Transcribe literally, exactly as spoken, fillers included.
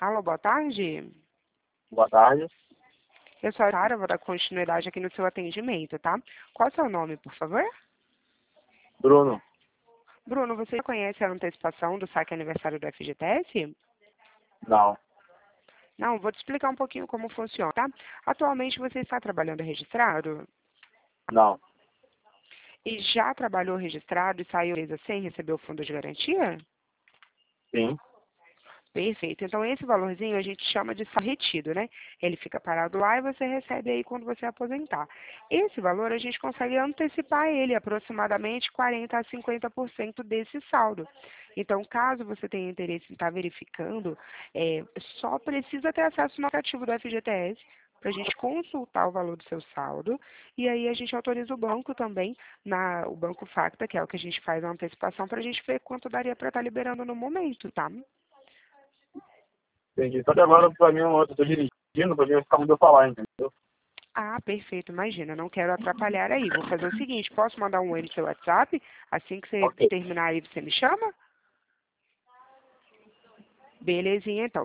Alô, boa tarde. Boa tarde. Eu sou a Sara, vou dar continuidade aqui no seu atendimento, tá? Qual é o seu nome, por favor? Bruno. Bruno, você conhece a antecipação do saque aniversário do F G T S? Não. Não, vou te explicar um pouquinho como funciona, tá? Atualmente você está trabalhando registrado? Não. E já trabalhou registrado e saiu empresa sem receber o fundo de garantia? Sim. Perfeito. Então, esse valorzinho a gente chama de saldo retido, né? Ele fica parado lá e você recebe aí quando você aposentar. Esse valor a gente consegue antecipar ele, aproximadamente quarenta a cinquenta por cento desse saldo. Então, caso você tenha interesse em estar verificando, é, só precisa ter acesso no aplicativo do F G T S para a gente consultar o valor do seu saldo. E aí a gente autoriza o banco também, na, o Banco Facta, que é o que a gente faz a antecipação, para a gente ver quanto daria para estar liberando no momento, tá? Entendi. Só que agora, pra mim, eu tô dirigindo, pra mim vai ficar muito eu falar, entendeu? Ah, perfeito. Imagina, não quero atrapalhar aí. Vou fazer o seguinte, posso mandar um oi no seu WhatsApp? Assim que você Ok. terminar aí, você me chama? Belezinha, então.